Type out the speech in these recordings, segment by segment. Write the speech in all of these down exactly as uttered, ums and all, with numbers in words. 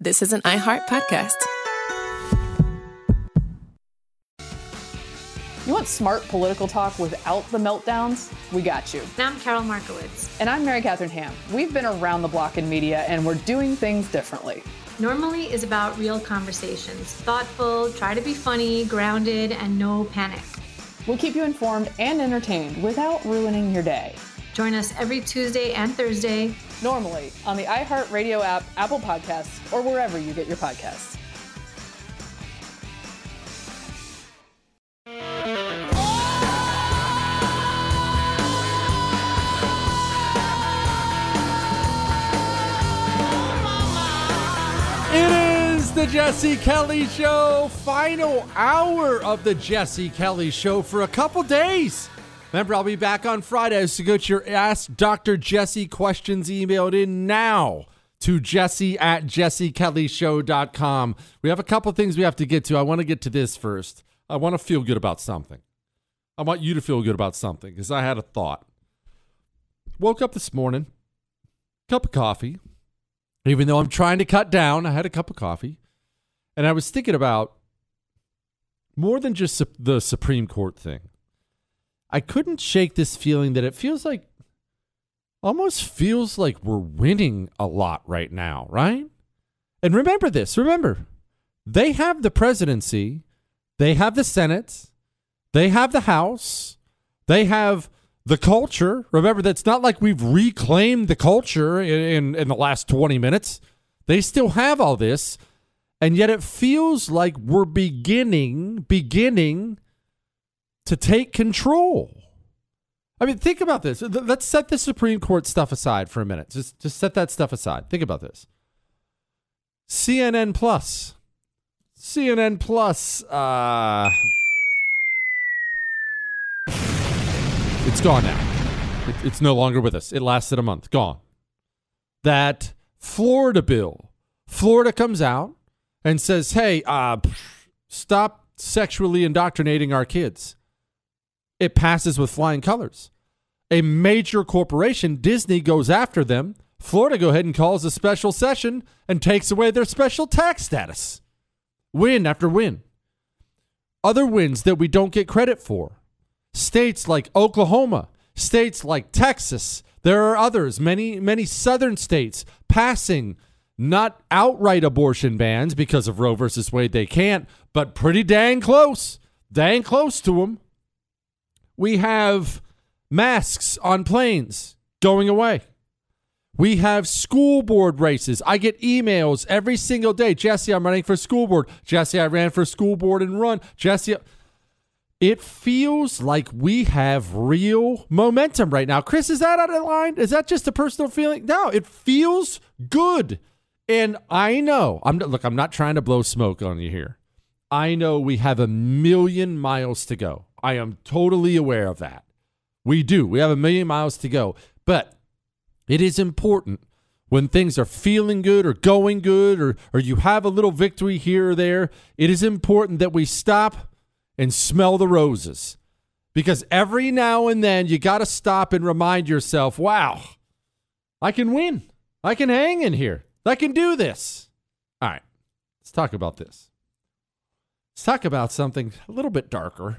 This is an iHeart podcast. You want smart political talk without the meltdowns? We got you. And I'm Carol Markowitz. And I'm Mary Catherine Ham. We've been around the block in media, and we're doing things differently. Normally is about real conversations. Thoughtful, try to be funny, grounded, and no panic. We'll keep you informed and entertained without ruining your day. Join us every Tuesday and Thursday. Normally on the iHeartRadio app, Apple Podcasts, or wherever you get your podcasts. It is the Jesse Kelly Show, final hour of the Jesse Kelly Show for a couple days. Remember, I'll be back on Friday, so get your Ask Doctor Jesse questions emailed in now to jesse at jesse kelly show dot com. We have a couple things we have to get to. I want to get to this first. I want to feel good about something. I want you to feel good about something because I had a thought. Woke up this morning, cup of coffee. Even though I'm trying to cut down, I had a cup of coffee. And I was thinking about more than just the Supreme Court thing. I couldn't shake this feeling that it feels like, almost feels like we're winning a lot right now, right? And remember this, remember, they have the presidency, they have the Senate, they have the House, they have the culture. Remember, that's not like we've reclaimed the culture in, in, in the last twenty minutes. They still have all this, and yet it feels like we're beginning, beginning to take control. I mean, think about this. Let's set the Supreme Court stuff aside for a minute. Just, just set that stuff aside. Think about this. C N N Plus. C N N Plus. Uh, it's gone now. It, it's no longer with us. It lasted a month. Gone. That Florida bill. Florida comes out and says, hey, uh, stop sexually indoctrinating our kids. It passes with flying colors. A major corporation, Disney, goes after them. Florida go ahead and calls a special session and takes away their special tax status. Win after win. Other wins that we don't get credit for. States like Oklahoma, states like Texas. There are others, many, many southern states passing not outright abortion bans because of Roe versus Wade. They can't, but pretty dang close. Dang close to them. We have masks on planes going away. We have school board races. I get emails every single day. Jesse, I'm running for school board. Jesse, I ran for school board and run. Jesse, it feels like we have real momentum right now. Chris, is that out of line? Is that just a personal feeling? No, it feels good. And I know, I'm look, I'm not trying to blow smoke on you here. I know we have a million miles to go. I am totally aware of that. We do. We have a million miles to go. But it is important when things are feeling good or going good or, or you have a little victory here or there, it is important that we stop and smell the roses. Because every now and then you got to stop and remind yourself, wow, I can win. I can hang in here. I can do this. All right, let's talk about this. Let's talk about something a little bit darker.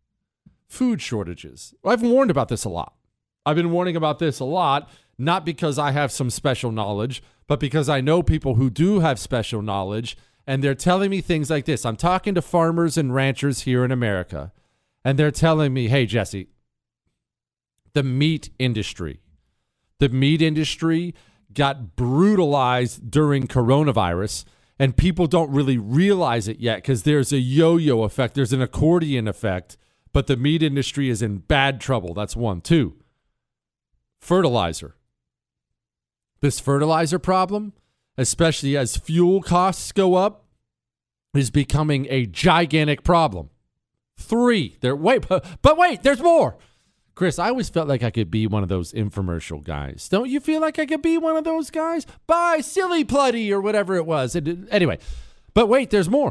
Food shortages. I've warned about this a lot. I've been warning about this a lot, not because I have some special knowledge, but because I know people who do have special knowledge, and they're telling me things like this. I'm talking to farmers and ranchers here in America, and they're telling me, hey, Jesse, the meat industry, the meat industry got brutalized during coronavirus, and people don't really realize it yet because there's a yo-yo effect. There's an accordion effect. But the meat industry is in bad trouble. That's one. Two, fertilizer. This fertilizer problem, especially as fuel costs go up, is becoming a gigantic problem. Three, there. Wait, but wait, there's more. Chris, I always felt like I could be one of those infomercial guys. Don't you feel like I could be one of those guys? Buy Silly Putty or whatever it was. It, anyway, but wait, there's more.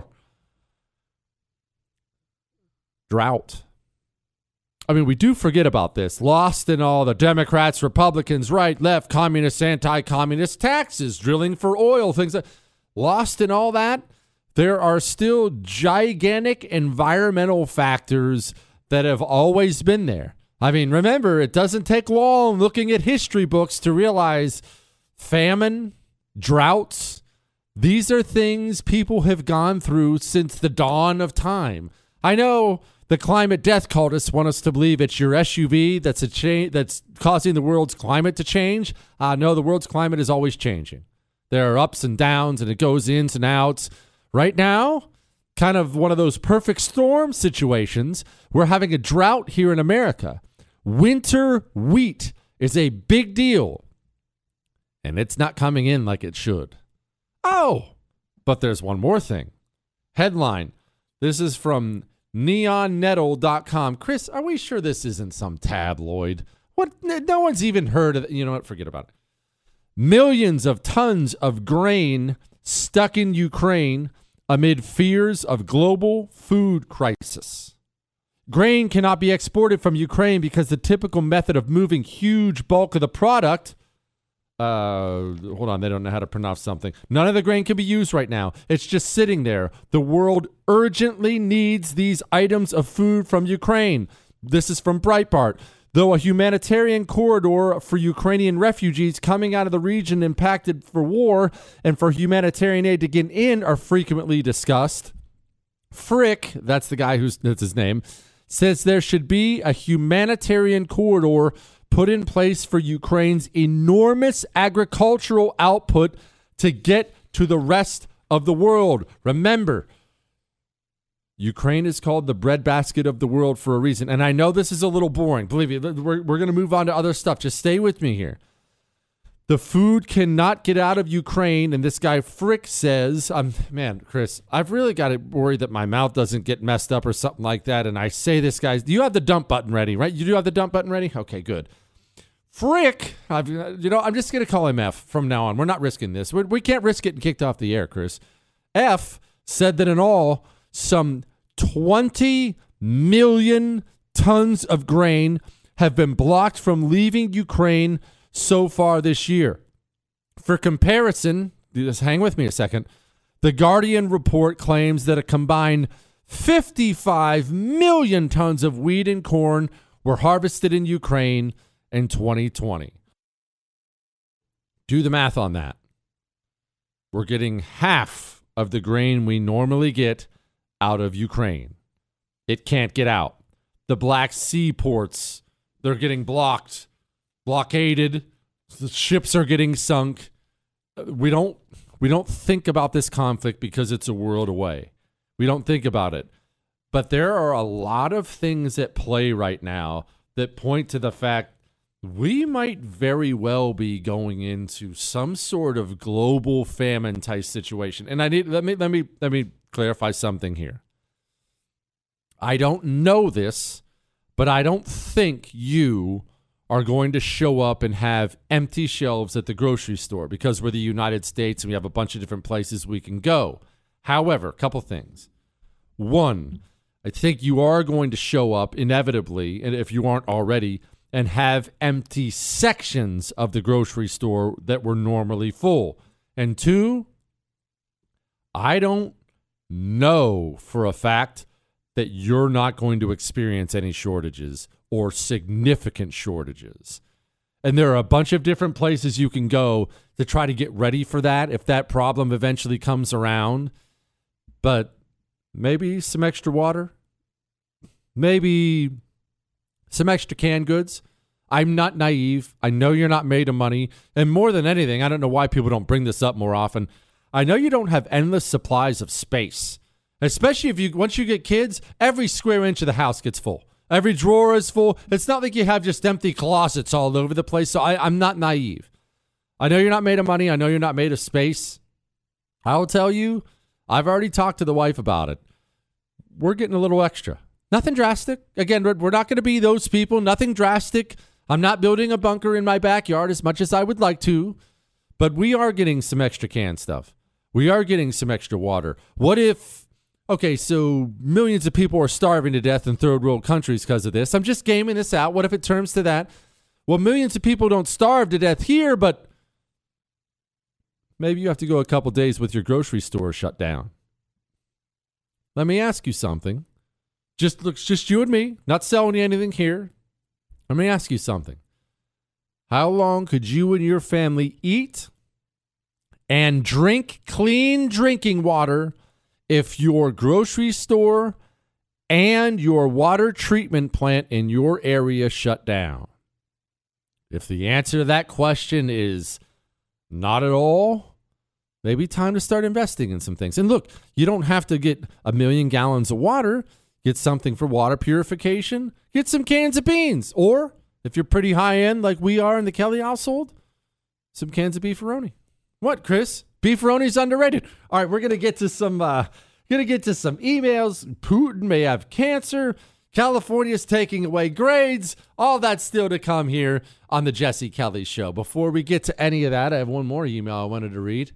Drought. I mean, we do forget about this. Lost in all the Democrats, Republicans, right, left, communists, anti-communist, taxes, drilling for oil, things like lost in all that, there are still gigantic environmental factors that have always been there. I mean, remember, it doesn't take long looking at history books to realize famine, droughts, these are things people have gone through since the dawn of time. I know the climate death cultists want us to believe it's your S U V that's a cha- that's causing the world's climate to change. Uh, no, the world's climate is always changing. There are ups and downs, and it goes ins and outs. Right now, kind of one of those perfect storm situations. We're having a drought here in America. Winter wheat is a big deal, and it's not coming in like it should. Oh, but there's one more thing. Headline. This is from neon nettle dot com. Chris, are we sure this isn't some tabloid? What? No one's even heard of it. You know what? Forget about it. Millions of tons of grain stuck in Ukraine amid fears of global food crisis. Grain cannot be exported from Ukraine because the typical method of moving huge bulk of the product, uh, hold on, they don't know how to pronounce something. None of the grain can be used right now. It's just sitting there. The world urgently needs these items of food from Ukraine. This is from Breitbart. Though a humanitarian corridor for Ukrainian refugees coming out of the region impacted for war and for humanitarian aid to get in are frequently discussed, Frick, that's the guy who's that's his name, says there should be a humanitarian corridor put in place for Ukraine's enormous agricultural output to get to the rest of the world. Remember, Ukraine is called the breadbasket of the world for a reason. And I know this is a little boring. Believe me, we're, we're going to move on to other stuff. Just stay with me here. The food cannot get out of Ukraine. And this guy Frick says, um, man, Chris, I've really got to worry that my mouth doesn't get messed up or something like that. And I say this, guys, do you have the dump button ready, right? You do have the dump button ready? Okay, good. Frick, I've, you know, I'm just going to call him F from now on. We're not risking this. We're, we can't risk getting kicked off the air, Chris. F said that in all, some twenty million tons of grain have been blocked from leaving Ukraine so far this year. For comparison, just hang with me a second. The Guardian report claims that a combined fifty-five million tons of wheat and corn were harvested in Ukraine in twenty twenty. Do the math on that. We're getting half of the grain we normally get out of Ukraine. It can't get out. The Black Sea ports, they're getting blocked, blockaded. The ships are getting sunk. We don't we don't think about this conflict because it's a world away. We don't think about it. But there are a lot of things at play right now that point to the fact we might very well be going into some sort of global famine type situation. And I need let me let me let me clarify something here. I don't know this, but I don't think you are going to show up and have empty shelves at the grocery store because we're the United States and we have a bunch of different places we can go. However, a couple things. One, I think you are going to show up inevitably, and if you aren't already, and have empty sections of the grocery store that were normally full. And two, I don't know for a fact that you're not going to experience any shortages or significant shortages. And there are a bunch of different places you can go to try to get ready for that if that problem eventually comes around. But maybe some extra water, maybe some extra canned goods. I'm not naive. I know you're not made of money. And more than anything, I don't know why people don't bring this up more often. I know you don't have endless supplies of space, especially if you, once you get kids, every square inch of the house gets full. Every drawer is full. It's not like you have just empty closets all over the place. So I, I'm not naive. I know you're not made of money. I know you're not made of space. I will tell you, I've already talked to the wife about it. We're getting a little extra. Nothing drastic. Again, we're not going to be those people. Nothing drastic. I'm not building a bunker in my backyard as much as I would like to, but we are getting some extra canned stuff. We are getting some extra water. What if, okay, so millions of people are starving to death in third world countries because of this. I'm just gaming this out. What if it turns to that? Well, millions of people don't starve to death here, but maybe you have to go a couple days with your grocery store shut down. Let me ask you something. Just looks just you and me, not selling you anything here. Let me ask you something. How long could you and your family eat and drink clean drinking water if your grocery store and your water treatment plant in your area shut down? If the answer to that question is not at all, maybe time to start investing in some things. And look, you don't have to get a million gallons of water. Get something for water purification. Get some cans of beans. Or, if you're pretty high-end like we are in the Kelly household, some cans of beefaroni. What, Chris? Beefaroni's underrated. All right, we're going to get to some uh, going to get to some emails. Putin may have cancer. California's taking away grades. All that's still to come here on the Jesse Kelly Show. Before we get to any of that, I have one more email I wanted to read.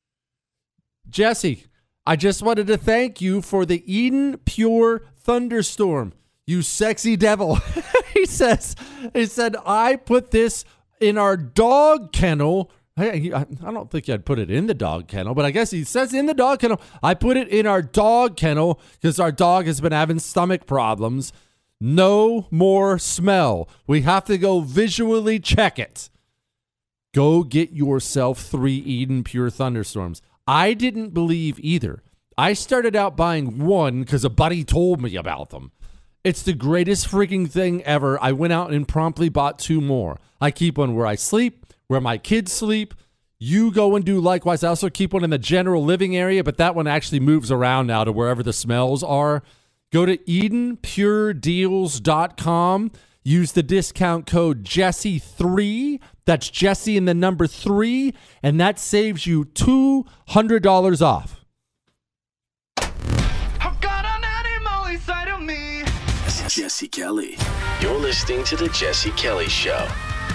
Jesse, I just wanted to thank you for the Eden Pure thunderstorm. You sexy devil. he says, he said, I put this in our dog kennel. I, I don't think I'd put it in the dog kennel, but I guess he says in the dog kennel. I put it in our dog kennel because our dog has been having stomach problems. No more smell. We have to go visually check it. Go get yourself three Eden Pure thunderstorms. I didn't believe either. I started out buying one because a buddy told me about them. It's the greatest freaking thing ever. I went out and promptly bought two more. I keep one where I sleep, where my kids sleep. You go and do likewise. I also keep one in the general living area, but that one actually moves around now to wherever the smells are. Go to eden pure deals dot com. Use the discount code Jesse three. That's Jesse and the number three, and that saves you two hundred dollars off. I've got an animal inside of me. Jesse Kelly. You're listening to The Jesse Kelly Show.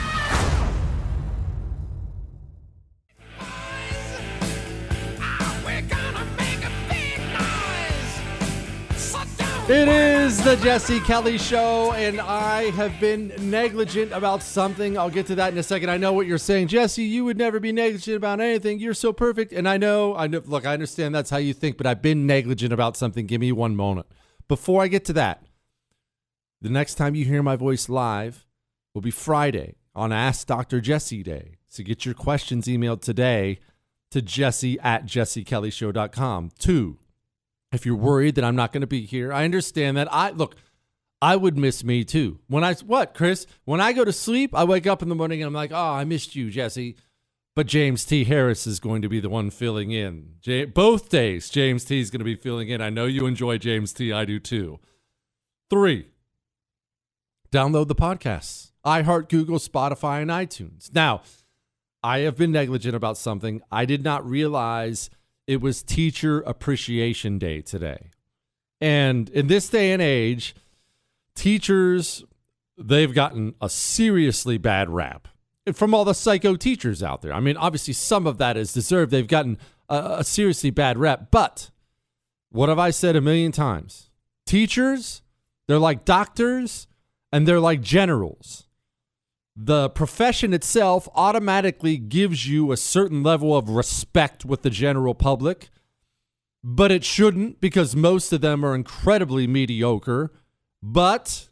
It is the Jesse Kelly Show, and I have been negligent about something. I'll get to that in a second. I know what you're saying. Jesse, you would never be negligent about anything. You're so perfect. And I know, I know, look, I understand that's how you think, but I've been negligent about something. Give me one moment. Before I get to that, the next time you hear my voice live will be Friday on Ask Doctor Jesse Day. So get your questions emailed today to Jesse at jesse kelly show dot com. Two, if you're worried that I'm not going to be here, I understand that. I look, I would miss me too. When I, what, Chris? When I go to sleep, I wake up in the morning and I'm like, oh, I missed you, Jesse. But James T. Harris is going to be the one filling in. J- both days, James T. is going to be filling in. I know you enjoy James T. I do too. Three, download the podcasts. iHeart, Google, Spotify, and iTunes. Now, I have been negligent about something. I did not realize it was Teacher Appreciation Day today. And in this day and age, teachers, they've gotten a seriously bad rap from all the psycho teachers out there. I mean, obviously some of that is deserved. They've gotten a, a seriously bad rap. But what have I said a million times? Teachers, they're like doctors and they're like generals. The profession itself automatically gives you a certain level of respect with the general public, but it shouldn't because most of them are incredibly mediocre. But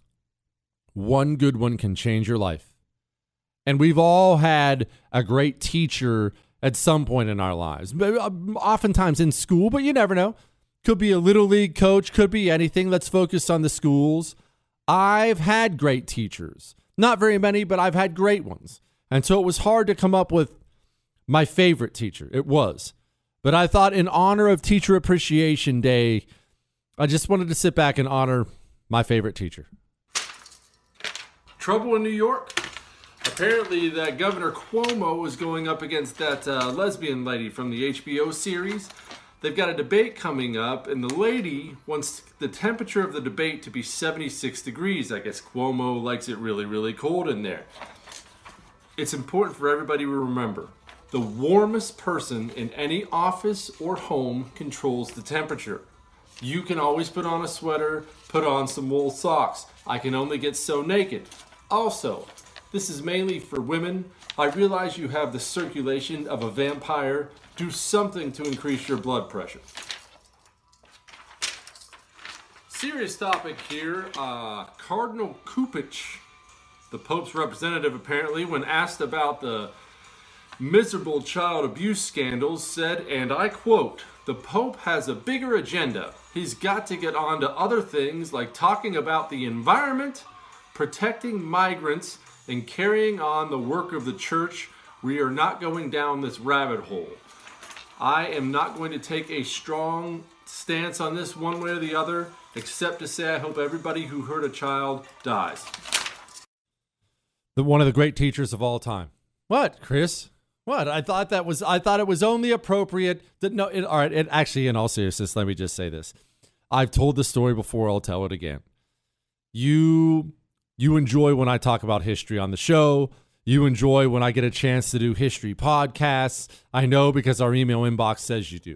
one good one can change your life. And we've all had a great teacher at some point in our lives, oftentimes in school, but you never know. Could be a little league coach, could be anything. Let's focus on the schools. I've had great teachers. Not very many, but I've had great ones. And so it was hard to come up with my favorite teacher. It was. But I thought in honor of Teacher Appreciation Day, I just wanted to sit back and honor my favorite teacher. Trouble in New York? Apparently that Governor Cuomo is going up against that uh, lesbian lady from the H B O series. They've got a debate coming up, and the lady wants the temperature of the debate to be seventy-six degrees. I guess Cuomo likes it really, really cold in there. It's important for everybody to remember, the warmest person in any office or home controls the temperature. You can always put on a sweater, put on some wool socks. I can only get so naked. Also, This is mainly for women. I realize you have the circulation of a vampire. Do something to increase your blood pressure. Serious topic here. Uh, Cardinal Kupich, the Pope's representative apparently, when asked about the miserable child abuse scandals, said, and I quote, "The Pope has a bigger agenda. He's got to get on to other things like talking about the environment, protecting migrants, and carrying on the work of the church. We are not going down this rabbit hole." I am not going to take a strong stance on this one way or the other, except to say I hope everybody who hurt a child dies. The one of the great teachers of all time. What, Chris? What? I thought that was. I thought it was only appropriate that no. It, all right. It actually, in all seriousness, let me just say this. I've told the story before. I'll tell it again. You, you enjoy when I talk about history on the show. You enjoy when I get a chance to do history podcasts. I know because our email inbox says you do.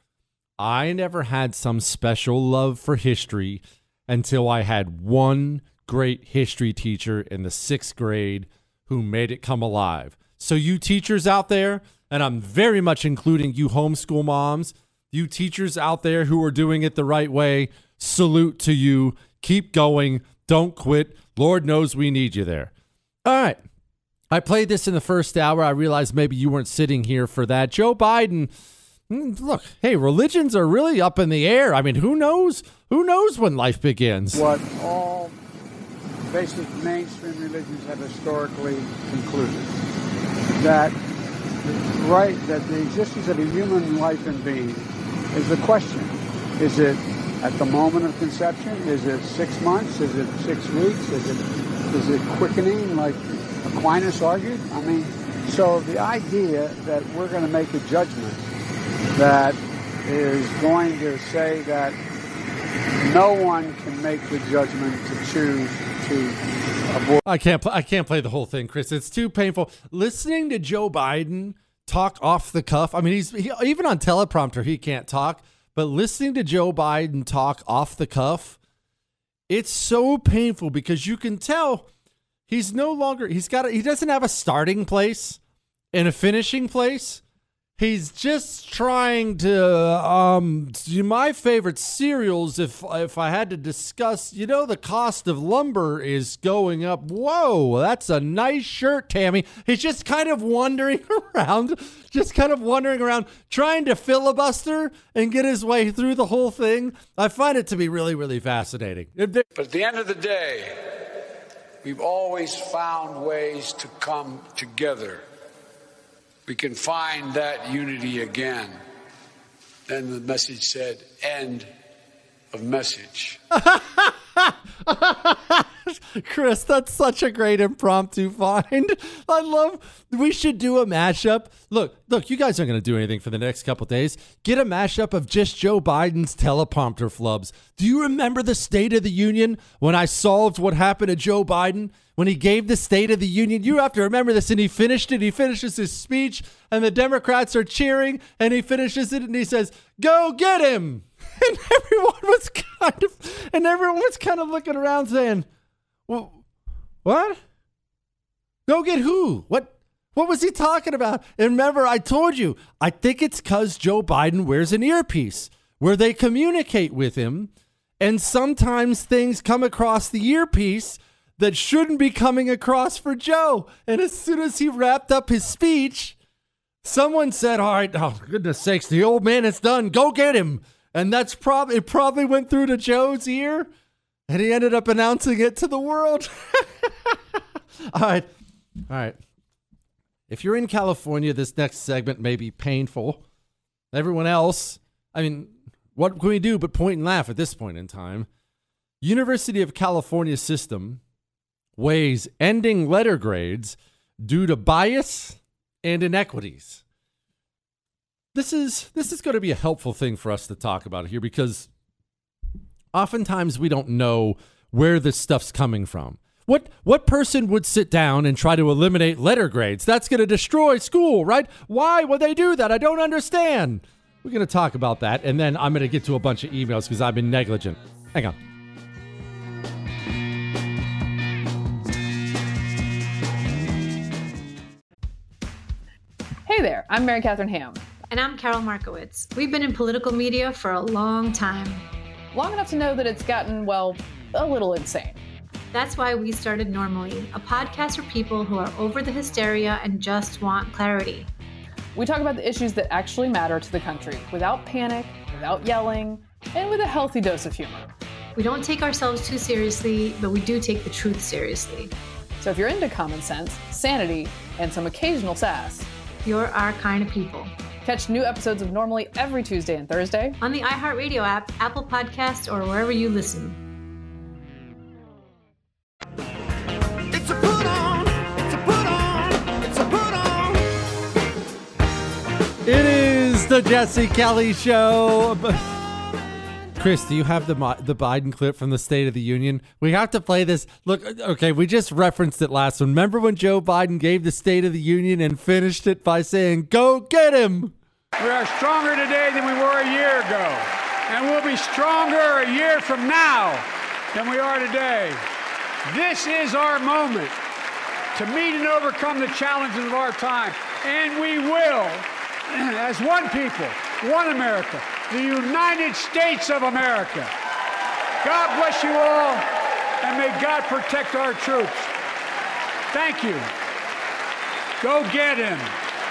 I never had some special love for history until I had one great history teacher in the sixth grade who made it come alive. So you teachers out there, and I'm very much including you homeschool moms, you teachers out there who are doing it the right way, salute to you. Keep going. Don't quit. Lord knows we need you there. All right. I played this in the first hour. I realized maybe you weren't sitting here for that. Joe Biden, look, hey, religions are really up in the air. I mean, who knows? Who knows when life begins? What all basic mainstream religions have historically concluded, that right, that the existence of a human life and being is the question. Is it at the moment of conception? Is it six months? Is it six weeks? Is it is it quickening like Aquinas argued? I mean, so the idea that we're going to make a judgment that is going to say that no one can make the judgment to choose to abort. I can't. Pl- I can't play the whole thing, Chris. It's too painful. Listening to Joe Biden talk off the cuff. I mean, he's he, even on teleprompter he can't talk. But listening to Joe Biden talk off the cuff, it's so painful because you can tell he's no longer. He's got. A, he doesn't have a starting place and a finishing place. He's just trying to, um, my favorite cereals, if if I had to discuss, you know, the cost of lumber is going up. Whoa, that's a nice shirt, Tammy. He's just kind of wandering around, just kind of wandering around, trying to filibuster and get his way through the whole thing. I find it to be really, really fascinating. But at the end of the day, we've always found ways to come together. We can find that unity again. Then the message said, end of message. Chris, that's such a great impromptu find. I love, we should do a mashup. Look, look, you guys aren't going to do anything for the next couple days. Get a mashup of just Joe Biden's teleprompter flubs. Do you remember the State of the Union when I solved what happened to Joe Biden? When he gave the State of the Union, you have to remember this, and he finished it. He finishes his speech, and the Democrats are cheering, and he finishes it, and he says, "Go get him!" And everyone was kind of, and everyone was kind of looking around, saying, "Well, what? Go get who? What? What was he talking about?" And remember, I told you, I think it's because Joe Biden wears an earpiece where they communicate with him, and sometimes things come across the earpiece that shouldn't be coming across for Joe. And as soon as he wrapped up his speech, someone said, all right, oh, goodness sakes, the old man is done. Go get him. And that's probably, it probably went through to Joe's ear, and he ended up announcing it to the world. All right. All right. If you're in California, this next segment may be painful. Everyone else, I mean, what can we do but point and laugh at this point in time? University of California system weighs ending letter grades due to bias and inequities. This is this is going to be a helpful thing for us to talk about here because oftentimes we don't know where this stuff's coming from. What what person would sit down and try to eliminate letter grades? That's going to destroy school, right? Why would they do that? I don't understand. We're going to talk about that, and then I'm going to get to a bunch of emails because I've been negligent. Hang on. I'm Mary Catherine Ham. And I'm Carol Markowitz. We've been in political media for a long time. Long enough to know that it's gotten, well, a little insane. That's why we started Normally, a podcast for people who are over the hysteria and just want clarity. We talk about the issues that actually matter to the country without panic, without yelling, and with a healthy dose of humor. We don't take ourselves too seriously, but we do take the truth seriously. So if you're into common sense, sanity, and some occasional sass, you're our kind of people. Catch new episodes of Normally every Tuesday and Thursday on the iHeartRadio app, Apple Podcasts, or wherever you listen. It's a put on, it's a put on, it's a put on. It is the Jesse Kelly Show. Chris, do you have the the Biden clip from the State of the Union? We have to play this. Look, okay, we just referenced it last one. Remember when Joe Biden gave the State of the Union and finished it by saying, "Go get him"? We are stronger today than we were a year ago, and we'll be stronger a year from now than we are today. This is our moment to meet and overcome the challenges of our time, and we will, as one people, one America, the United States of America. God bless you all, and may God protect our troops. Thank you. Go get him.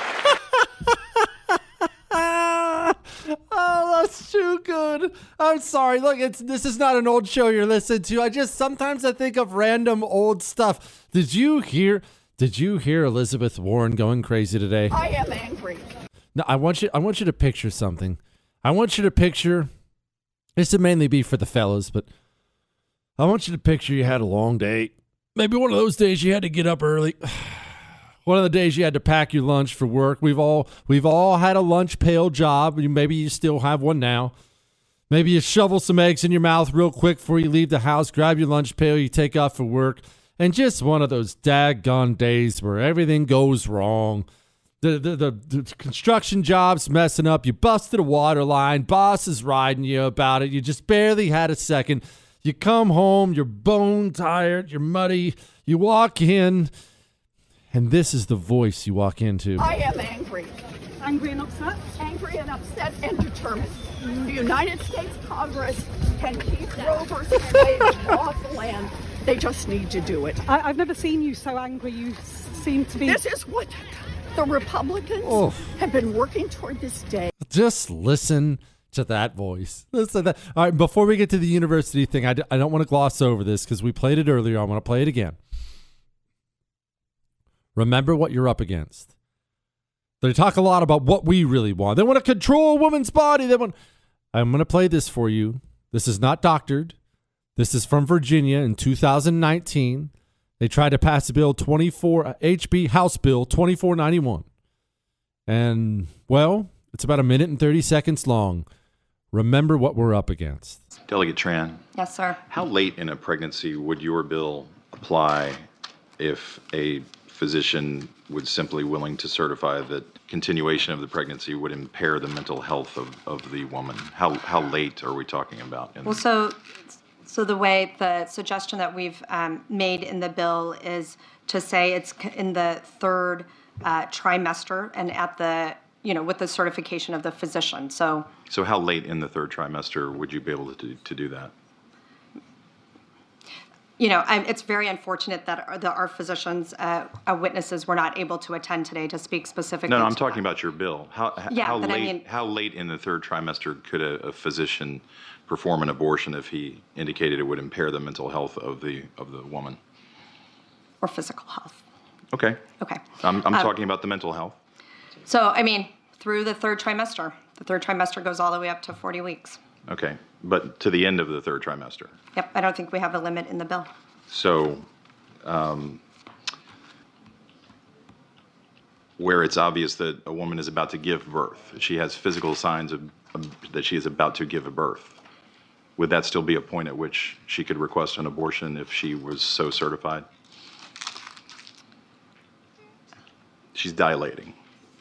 Oh, that's too good. I'm sorry. Look, it's this is not an old show you're listening to. I just sometimes I think of random old stuff. Did you hear? Did you hear Elizabeth Warren going crazy today? I am angry. No, I want you. I want you to picture something. I want you to picture. This would mainly be for the fellas, but I want you to picture you had a long day. Maybe one of those days you had to get up early. One of the days you had to pack your lunch for work. We've all we've all had a lunch pail job. Maybe you still have one now. Maybe you shovel some eggs in your mouth real quick before you leave the house, grab your lunch pail, you take off for work. And just one of those daggone days where everything goes wrong. The, the, the, the construction job's messing up. You busted a water line. Boss is riding you about it. You just barely had a second. You come home. You're bone tired. You're muddy. You walk in. And this is the voice you walk into. I am angry. Angry and upset? Angry and upset and determined. The United States Congress can keep rovers and slaves off the land. They just need to do it. I, I've never seen you so angry. You s- seem to be... This is what the Republicans oh. have been working toward this day. Just listen to that voice. Listen to that. All right, before we get to the university thing, I, d- I don't want to gloss over this because we played it earlier. I want to play it again. Remember what you're up against. They talk a lot about what we really want. They want to control a woman's body. They want. I'm going to play this for you. This is not doctored. This is from Virginia in two thousand nineteen. They tried to pass a bill twenty-four H B House Bill twenty-four ninety-one. And, well, it's about a minute and thirty seconds long. Remember what we're up against. Delegate Tran. Yes, sir. How late in a pregnancy would your bill apply if a physician would simply willing to certify that continuation of the pregnancy would impair the mental health of, of the woman? How how late are we talking about? Well, so so the way the suggestion that we've um, made in the bill is to say it's in the third uh, trimester and at the, you know, with the certification of the physician. So so how late in the third trimester would you be able to to do that? You know, I'm, it's very unfortunate that our, the, our physicians, uh, our witnesses, were not able to attend today to speak specifically. No, no, I'm to talking that. about your bill. How, Yeah, how but I late? mean- how late in the third trimester could a, a physician perform an abortion if he indicated it would impair the mental health of the of the woman? Or physical health. Okay. Okay. I'm I'm Um, talking about the mental health. So, I mean, through the third trimester. The third trimester goes all the way up to forty weeks. Okay, but to the end of the third trimester. Yep, I don't think we have a limit in the bill. So, um, where it's obvious that a woman is about to give birth, she has physical signs of, of that she is about to give a birth, would that still be a point at which she could request an abortion if she was so certified? She's dilating.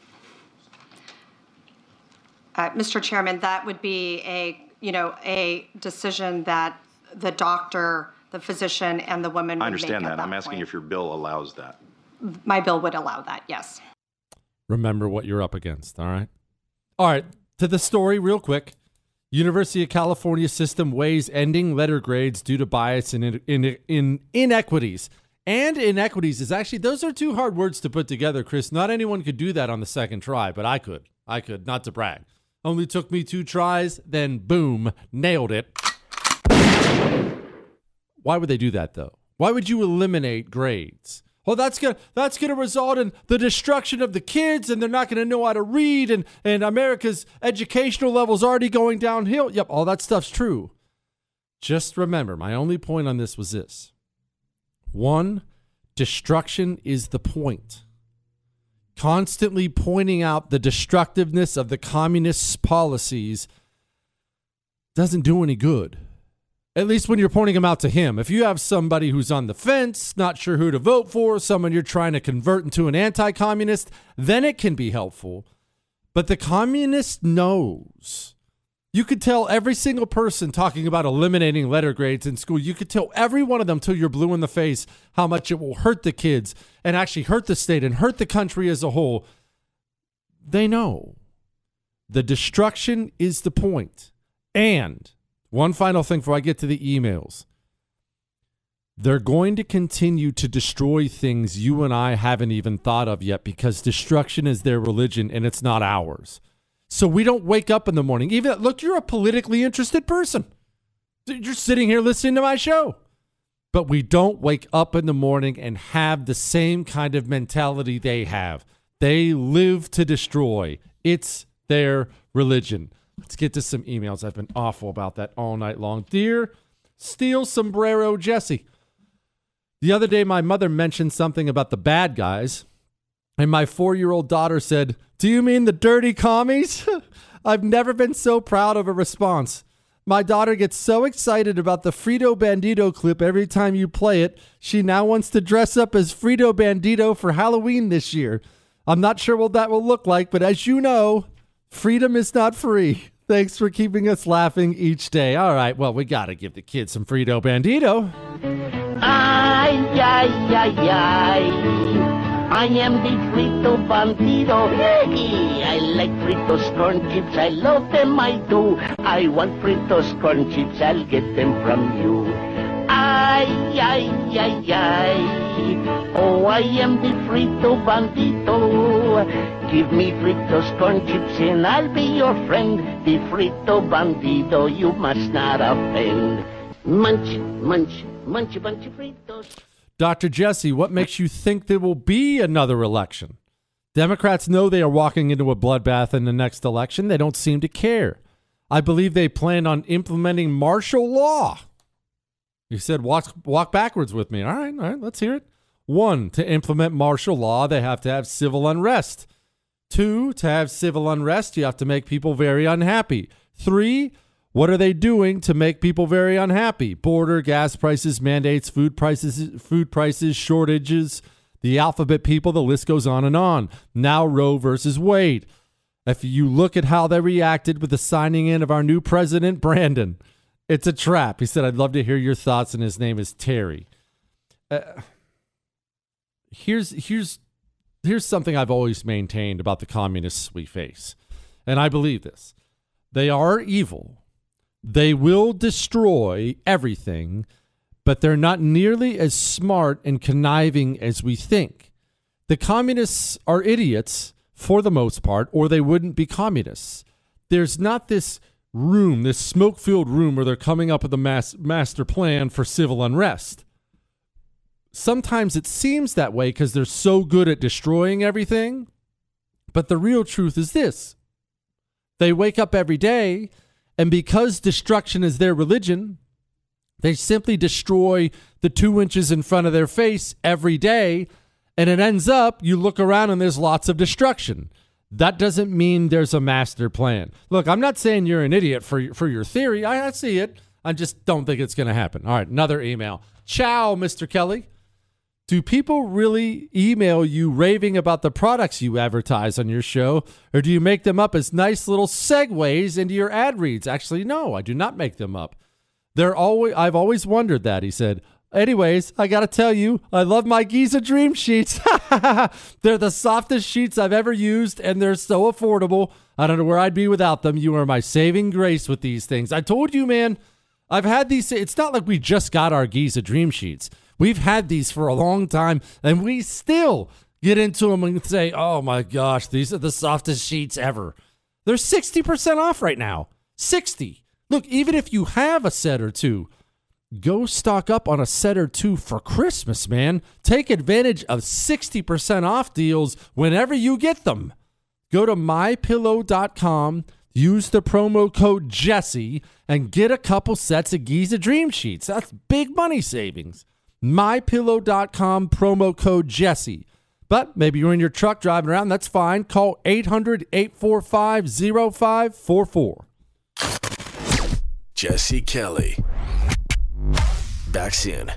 Uh, Mister Chairman, that would be a, you know, a decision that the doctor, the physician, and the woman would I understand make that. at I'm asking point. if your bill allows that. My bill would allow that, yes. remember what you're up against, all right? All right, to the story real quick. University of California system weighs ending letter grades due to bias and in, in, in inequities. And inequities is actually, those are two hard words to put together, Chris. Not anyone could do that on the second try, but I could. I could, not to brag. Only took me two tries, then boom, nailed it. Why would they do that, though? Why would you eliminate grades? Well, that's gonna that's gonna result in the destruction of the kids, and they're not gonna know how to read, and, and America's educational level's already going downhill. Yep, all that stuff's true. Just remember, my only point on this was this. One, destruction is the point. Constantly pointing out the destructiveness of the communists' policies doesn't do any good. At least when you're pointing them out to him. If you have somebody who's on the fence, not sure who to vote for, someone you're trying to convert into an anti-communist, then it can be helpful. But the communist knows. You could tell every single person talking about eliminating letter grades in school, you could tell every one of them till you're blue in the face how much it will hurt the kids and actually hurt the state and hurt the country as a whole. They know. The destruction is the point. And one final thing before I get to the emails. They're going to continue to destroy things you and I haven't even thought of yet because destruction is their religion and it's not ours. So we don't wake up in the morning. Even look, you're a politically interested person. You're sitting here listening to my show. But we don't wake up in the morning and have the same kind of mentality they have. They live to destroy. It's their religion. Let's get to some emails. I've been awful about that all night long. Dear Steel Sombrero Jesse, the other day my mother mentioned something about the bad guys, and my four-year-old daughter said, "Do you mean the dirty commies?" I've never been so proud of a response. My daughter gets so excited about the Frito Bandito clip every time you play it. She now wants to dress up as Frito Bandito for Halloween this year. I'm not sure what that will look like, but as you know, freedom is not free. Thanks for keeping us laughing each day. All right, well, we got to give the kids some Frito Bandito. Ay, ay, ay, ay. I am the Frito Bandito. Hey, I like Fritos corn chips. I love them, I do. I want Fritos corn chips. I'll get them from you. Ay, ay, ay, ay. Oh, I am the Frito Bandito. Give me Fritos corn chips and I'll be your friend. The Frito Bandito, you must not offend. Munch, munch, munch a bunch of Fritos. Doctor Jesse, what makes you think there will be another election? Democrats know they are walking into a bloodbath in the next election. They don't seem to care. I believe they plan on implementing martial law. You said walk, walk backwards with me. All right, all right, let's hear it. One, to implement martial law, they have to have civil unrest. Two, to have civil unrest, you have to make people very unhappy. Three, what are they doing to make people very unhappy? Border, gas prices, mandates, food prices, food prices, shortages, the alphabet people, the list goes on and on. Now Roe versus Wade. If you look at how they reacted with the signing in of our new president, Brandon, it's a trap. He said, I'd love to hear your thoughts, and his name is Terry. Uh, here's, here's, here's something I've always maintained about the communists we face, and I believe this. They are evil. They will destroy everything, but they're not nearly as smart and conniving as we think. The communists are idiots for the most part, or they wouldn't be communists. There's not this room, this smoke-filled room where they're coming up with a mass, master plan for civil unrest. Sometimes it seems that way because they're so good at destroying everything, but the real truth is this. They wake up every day, and because destruction is their religion, they simply destroy the two inches in front of their face every day, and it ends up, you look around and there's lots of destruction. That doesn't mean there's a master plan. Look, I'm not saying you're an idiot for, for your theory. I, I see it. I just don't think it's going to happen. All right, another email. Ciao, Mister Kelly. Do people really email you raving about the products you advertise on your show, or do you make them up as nice little segues into your ad reads? Actually, no, I do not make them up. They're always, I've always wondered that, he said. Anyways, I got to tell you, I love my Giza Dream Sheets. They're the softest sheets I've ever used, and they're so affordable. I don't know where I'd be without them. You are my saving grace with these things. I told you, man, I've had these. It's not like we just got our Giza Dream Sheets. We've had these for a long time, and we still get into them and say, oh my gosh, these are the softest sheets ever. They're sixty percent off right now. sixty. Look, even if you have a set or two, go stock up on a set or two for Christmas, man. Take advantage of sixty percent off deals whenever you get them. Go to my pillow dot com, use the promo code Jesse, and get a couple sets of Giza Dream Sheets. That's big money savings. my pillow dot com, promo code Jesse. But maybe you're in your truck driving around. That's fine. Call eight hundred, eight four five, oh five four four. Jesse Kelly. Back soon.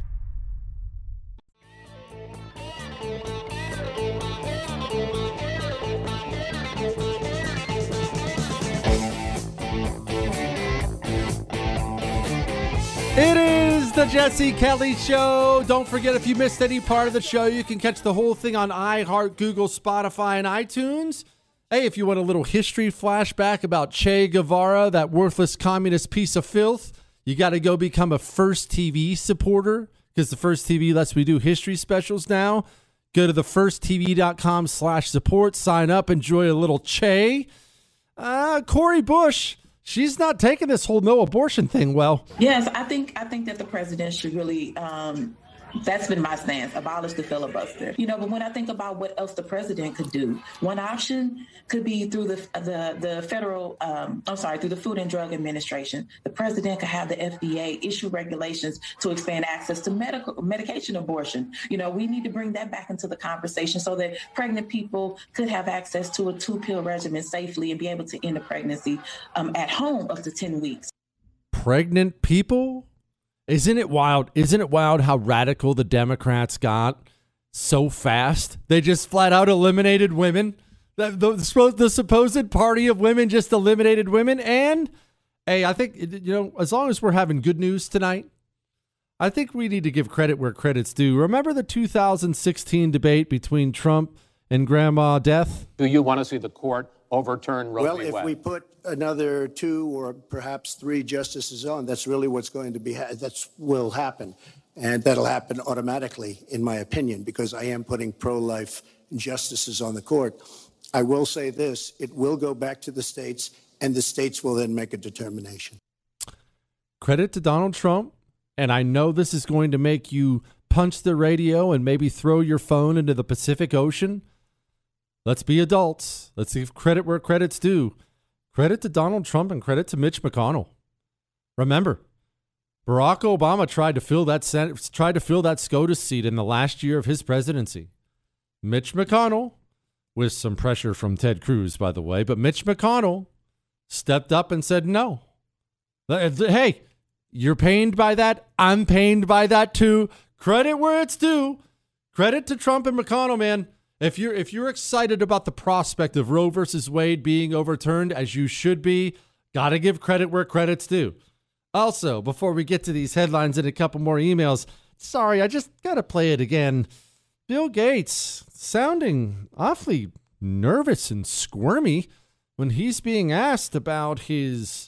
It is the Jesse Kelly Show. Don't forget, if you missed any part of the show, you can catch the whole thing on iHeart, Google, Spotify, and iTunes. Hey, if you want a little history flashback about Che Guevara, that worthless communist piece of filth, you got to go become a First T V supporter, because the First T V lets me do history specials now. Go to the first t v dot com slash support, sign up, enjoy a little Che. Uh, Cori Bush, she's not taking this whole no abortion thing well. Yes, I think I think that the president should really, um, that's been my stance, abolish the filibuster. You know, but when I think about what else the president could do, one option could be through the the, the federal, um, I'm sorry, through the Food and Drug Administration. The president could have the F D A issue regulations to expand access to medical medication abortion. You know, we need to bring that back into the conversation so that pregnant people could have access to a two-pill regimen safely and be able to end a pregnancy um, at home up to ten weeks. Pregnant people? Isn't it wild? Isn't it wild how radical the Democrats got so fast? They just flat out eliminated women. The, the, the supposed party of women just eliminated women. And, hey, I think, you know, as long as we're having good news tonight, I think we need to give credit where credit's due. Remember the two thousand sixteen debate between Trump and Grandma Death? Do you want to see the court overturn Roe Well, v. if Wade? we put another two or perhaps three justices on, that's really what's going to be, ha- that's will happen. And that'll happen automatically, in my opinion, because I am putting pro-life justices on the court. I will say this, it will go back to the states, and the states will then make a determination. Credit to Donald Trump, and I know this is going to make you punch the radio and maybe throw your phone into the Pacific Ocean. Let's be adults. Let's give credit where credit's due. Credit to Donald Trump and credit to Mitch McConnell. Remember, Barack Obama tried to fill that Senate, tried to fill that SCOTUS seat in the last year of his presidency. Mitch McConnell, with some pressure from Ted Cruz, by the way, but Mitch McConnell stepped up and said no. Hey, you're pained by that. I'm pained by that too. Credit where it's due. Credit to Trump and McConnell, man. If you're if you're excited about the prospect of Roe versus Wade being overturned, as you should be, gotta give credit where credit's due. Also, before we get to these headlines and a couple more emails, sorry, I just gotta play it again. Bill Gates sounding awfully nervous and squirmy when he's being asked about his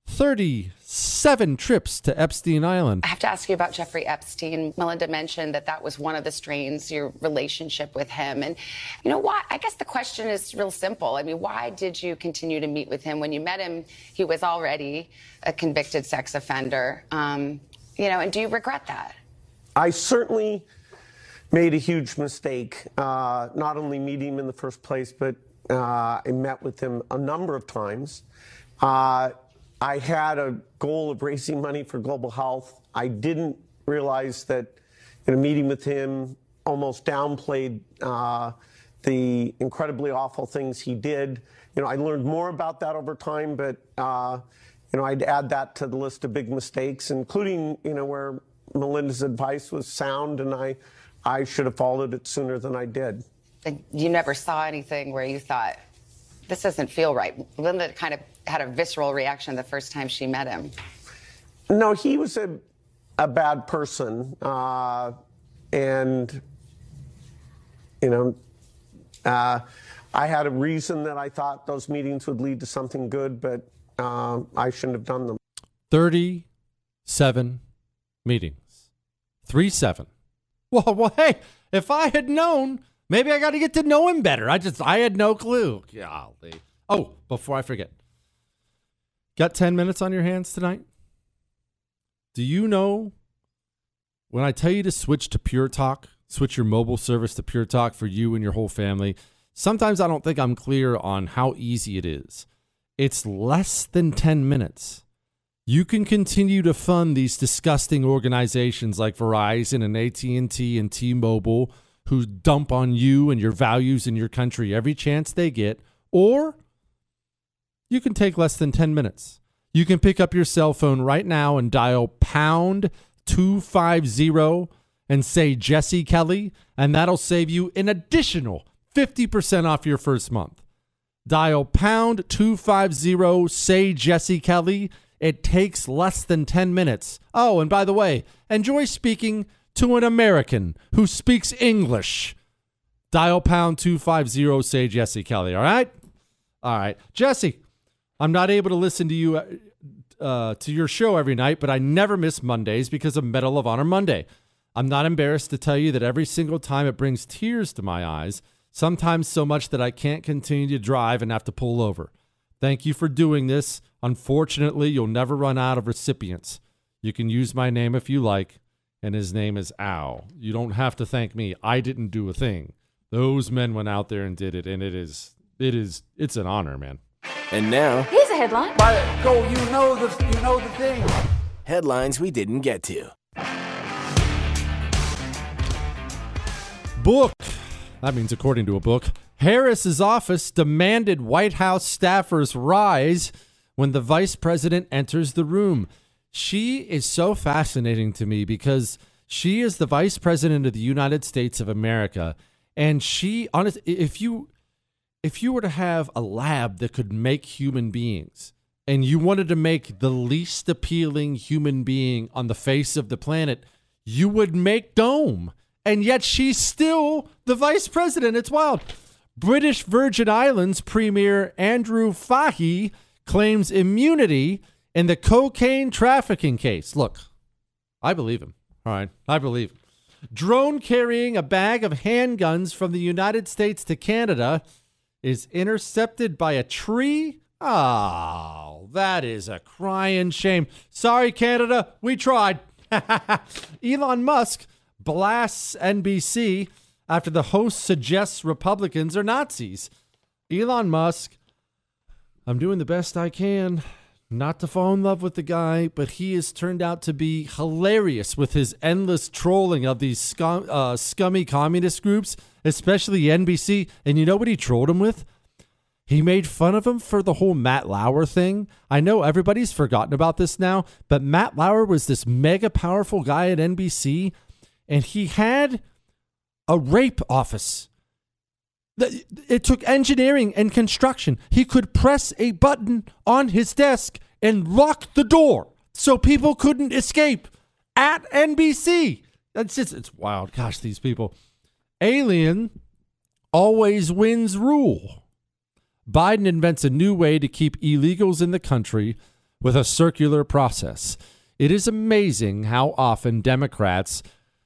thirty-seven trips to Epstein Island. I have to ask you about Jeffrey Epstein. Melinda mentioned that that was one of the strains, your relationship with him. And, you know, why? I guess the question is real simple. I mean, why did you continue to meet with him? When you met him, he was already a convicted sex offender. Um, you know, and do you regret that? I certainly made a huge mistake, uh, not only meeting him in the first place, but uh, I met with him a number of times. Uh, I had a goal of raising money for global health. I didn't realize that in a meeting with him almost downplayed uh, the incredibly awful things he did. You know, I learned more about that over time, but, uh, you know, I'd add that to the list of big mistakes, including, you know, where Melinda's advice was sound and I, I should have followed it sooner than I did. And you never saw anything where you thought, this doesn't feel right. Melinda kind of had a visceral reaction the first time she met him. No, he was a, a bad person. Uh, and, you know, uh, I had a reason that I thought those meetings would lead to something good, but uh, I shouldn't have done them. thirty-seven meetings. three seven. Well, well, hey, if I had known, maybe I got to get to know him better. I just, I had no clue. Golly. Oh, before I forget. Got ten minutes on your hands tonight? Do you know when I tell you to switch to Pure Talk, switch your mobile service to Pure Talk for you and your whole family, sometimes I don't think I'm clear on how easy it is. It's less than ten minutes. You can continue to fund these disgusting organizations like Verizon and A T and T and T-Mobile who dump on you and your values in your country every chance they get, or you can take less than ten minutes. You can pick up your cell phone right now and dial pound two fifty and say Jesse Kelly, and that'll save you an additional fifty percent off your first month. Dial pound two fifty, say Jesse Kelly. It takes less than ten minutes. Oh, and by the way, enjoy speaking to an American who speaks English. Dial pound two fifty, say Jesse Kelly, all right? All right. Jesse, I'm not able to listen to you uh, to your show every night, but I never miss Mondays because of Medal of Honor Monday. I'm not embarrassed to tell you that every single time it brings tears to my eyes, sometimes so much that I can't continue to drive and have to pull over. Thank you for doing this. Unfortunately, you'll never run out of recipients. You can use my name if you like, and his name is Al. You don't have to thank me. I didn't do a thing. Those men went out there and did it, and it is, it is, it's an honor, man. And now, Here's a headline. By go, you know the you know the thing. headlines we didn't get to. Book. That means according to a book. Harris's office demanded White House staffers rise when the vice president enters the room. She is so fascinating to me because she is the vice president of the United States of America. And she, honest, if you, if you were to have a lab that could make human beings and you wanted to make the least appealing human being on the face of the planet, you would make Dome. And yet she's still the vice president. It's wild. British Virgin Islands Premier Andrew Fahey claims immunity in the cocaine trafficking case. Look, I believe him. All right, I believe. Drone carrying a bag of handguns from the United States to Canada is intercepted by a tree. Oh, that is a crying shame. Sorry, Canada, we tried. Elon Musk blasts N B C after the host suggests Republicans are Nazis. Elon Musk, I'm doing the best I can not to fall in love with the guy, but he has turned out to be hilarious with his endless trolling of these scum, uh, scummy communist groups, especially N B C. And you know what he trolled him with? He made fun of him for the whole Matt Lauer thing. I know everybody's forgotten about this now, but Matt Lauer was this mega powerful guy at N B C, and he had a rape office. It took engineering and construction. He could press a button on his desk and lock the door so people couldn't escape at N B C. That's just, it's wild. Gosh, these people. Alien always wins rule. Biden invents a new way to keep illegals in the country with a circular process. It is amazing how often Democrats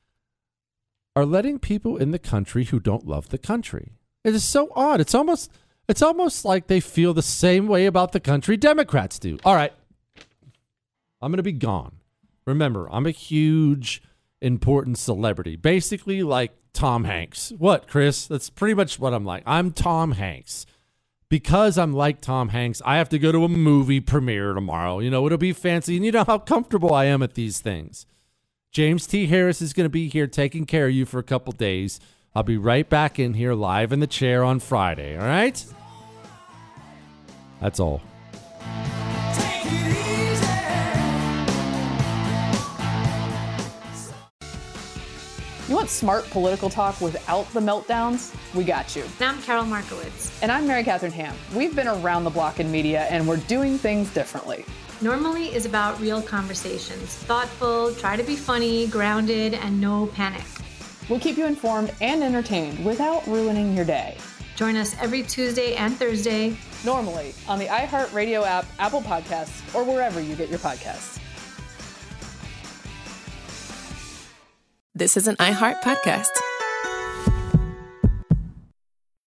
are letting people in the country who don't love the country. It is so odd. It's almost it's almost like they feel the same way about the country Democrats do. All right. I'm going to be gone. Remember, I'm a huge, important celebrity. Basically like Tom Hanks. What, Chris? That's pretty much what I'm like. I'm Tom Hanks. Because I'm like Tom Hanks, I have to go to a movie premiere tomorrow. You know, it'll be fancy. And you know how comfortable I am at these things. James T. Harris is going to be here taking care of you for a couple days. I'll be right back in here live in the chair on Friday, all right? That's all. You want smart political talk without the meltdowns? We got you. I'm Carol Markowitz. And I'm Mary Catherine Ham. We've been around the block in media, and we're doing things differently. Normally is about real conversations, thoughtful, try to be funny, grounded, and no panic. We'll keep you informed and entertained without ruining your day. Join us every Tuesday and Thursday, normally on the iHeartRadio app, Apple Podcasts, or wherever you get your podcasts. This is an iHeart podcast.